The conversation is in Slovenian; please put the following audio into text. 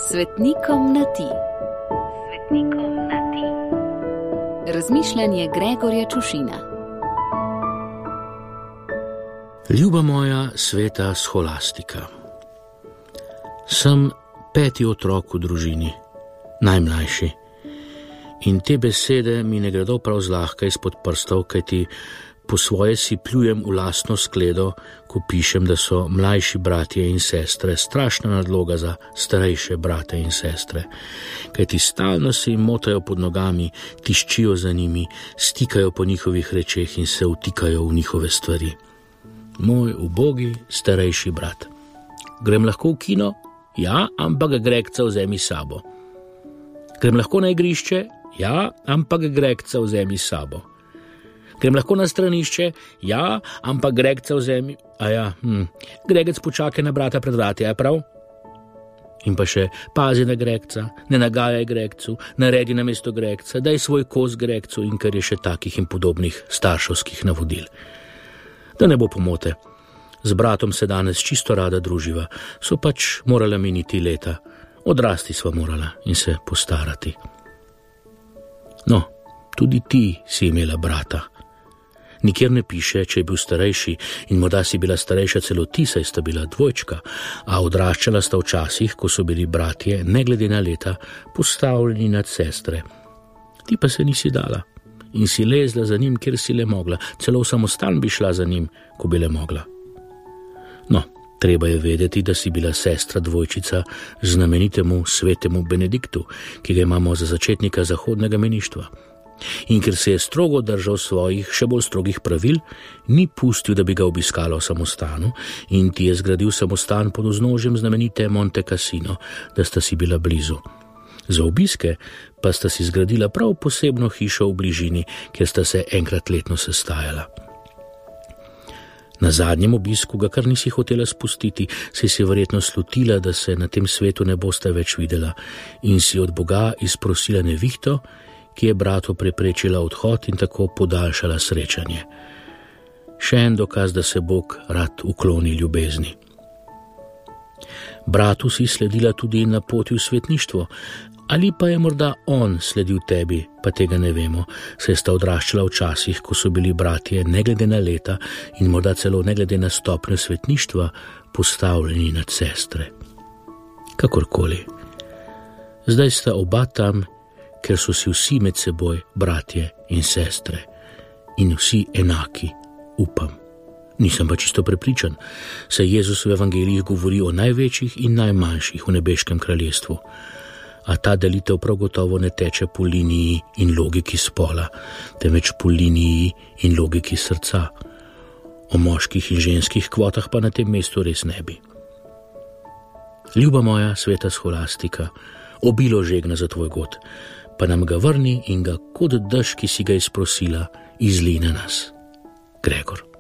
Svetnikom na ti. Svetnikom na ti. Razmišljanje Gregorja Čušina. Ljuba moja sveta scholastika. Sem 5. otrok v družini, najmlajši. In te besede mi ne gredo prav zlahka izpod prstov, kajti po svoje si pljujem v lastno skledo, ko pišem, da so mlajši bratje in sestre strašna nadloga za starejše brate in sestre, kajti stalno se jim motajo pod nogami, tiščijo za njimi, stikajo po njihovih rečeh in se vtikajo v njihove stvari. Moj ubogi starejši brat. Grem lahko v kino? Ja, ampak Gregca vzemi sabo. Grem lahko na igrišče? Ja, ampak Gregca vzemi sabo. Grem lahko na stranišče? Ja, ampak Gregca vzemi... Gregec počakaj na brata pred vrati, je prav? In pa še, pazi na Gregca, ne nagajaj Gregcu, naredi na mesto Gregca, daj svoj kos Gregcu in kar je še takih in podobnih starševskih navodil. Da ne bo pomote, z bratom se danes čisto rada druživa, so pač morala miniti leta, odrasti sva morala in se postarati. No, tudi ti si imela brata. Nikjer ne piše, če je bil starejši in morda si bila starejša celo ti, saj sta bila dvojčka, a odraščala sta včasih, ko so bili bratje, ne glede na leta, postavljeni nad sestre. Ti pa se nisi dala in si lezla za njim, kjer si le mogla, celo v samostan bi šla za njim, ko bi le mogla. No, treba je vedeti, da si bila sestra dvojčica znamenitemu svetemu Benediktu, ki ga imamo za začetnika zahodnega meništva. In ker se je strogo držal svojih še bolj strogih pravil, ni pustil, da bi ga obiskala v samostanu in ti je zgradil samostan pod vznožjem znamenite Monte Cassino, da sta si bila blizu. Za obiske pa sta si zgradila prav posebno hišo v bližini, kjer sta se enkrat letno sestajala. Na zadnjem obisku ga kar nisi hotela spustiti, saj si verjetno slutila, da se na tem svetu ne bosta več videla in si od Boga izprosila nevihto, ki je bratu preprečila odhod in tako podaljšala srečanje. Še en dokaz, da se Bog rad ukloni ljubezni. Bratu si sledila tudi na poti v svetništvo, ali pa je morda on sledil tebi, pa tega ne vemo, saj sta odraščala v časih, ko so bili bratje ne glede na leta in morda celo ne glede na stopnjo svetništva postavljeni nad sestre. Kakorkoli. Zdaj sta oba tam, ker so si vsi med seboj bratje in sestre in vsi enaki, upam. Nisem pa čisto prepričan, saj Jezus v evangeljih govori o največjih in najmanjših v nebeškem kraljestvu. A ta delitev prav gotovo ne teče po liniji in logiki spola, temveč po liniji in logiki srca. O moških in ženskih kvotah pa na tem mestu res ne bi. Ljuba moja sveta scholastika, obilo žegna za tvoj god, pa nam ga vrni in ga kot dež, ki si ga izprosila, izli na nas. Gregor.